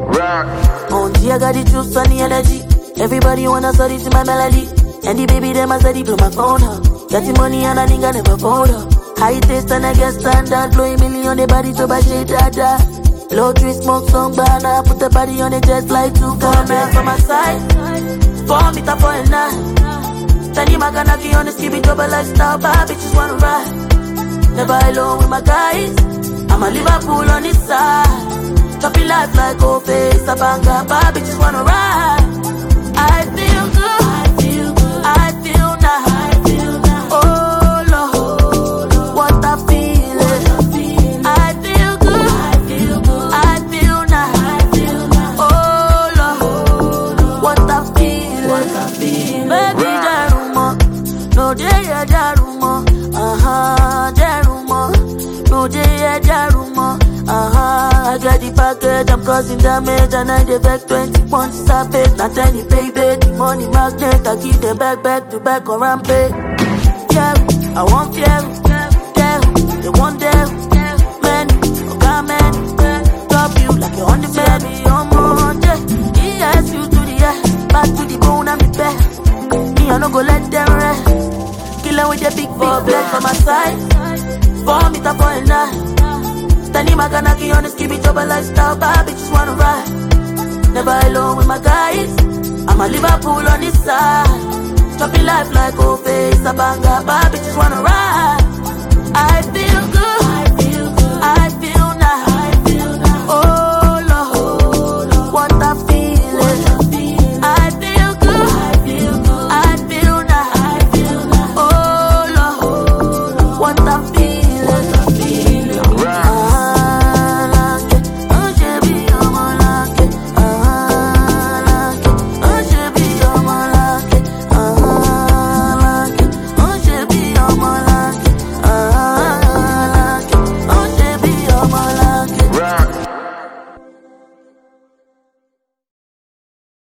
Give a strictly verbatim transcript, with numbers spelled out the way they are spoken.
Rock. On G, I got the juice and the energy. Everybody wanna study to my melody. And the baby them a study blow my phone up. Got the money and a nigga never fold up. High taste and I get standard. Blow a million the body to buy shit dada. Blow three smoke song banana. Put the body on the jet flight to come back from my side. Four meter for a nine. Tell you my kanaki on the skippy double lifestyle. Bad bitches wanna ride. Never alone with my guys. I'm a Liverpool on this side. Choppy life like O-Face. A banger. Bad bitches wanna ride. I feel good. I feel good. I feel nice. I feel nice. Oh Lord, what a feeling. I feel good. I feel good. I feel nice. I feel nice. Oh Lord, what a feeling. What a feeling. Baby, Jaruma, no day, Jaruma. Uh huh, Jaruma, no day, Jaruma. Uh huh, I got the package, I'm causing damage, and I defect twenty points, stop it, not any baby, the money magnet, I keep them back, back to back on rampage. Yeah, I want fear, yeah, they want them, man, okay, man, drop you like you're on the bed, me on Monday, yes, you to the air, back to the bone, I'm the best, me, I no go let them rest, killer with the big four black for my side, four meter for a night. Tani makanaki on the skippy double lifestyle. Bad bitches wanna ride. Never alone with my guys. I'm a Liverpool on this side. Choppy life like O-Face. A banger. Bad bitches wanna ride. I feel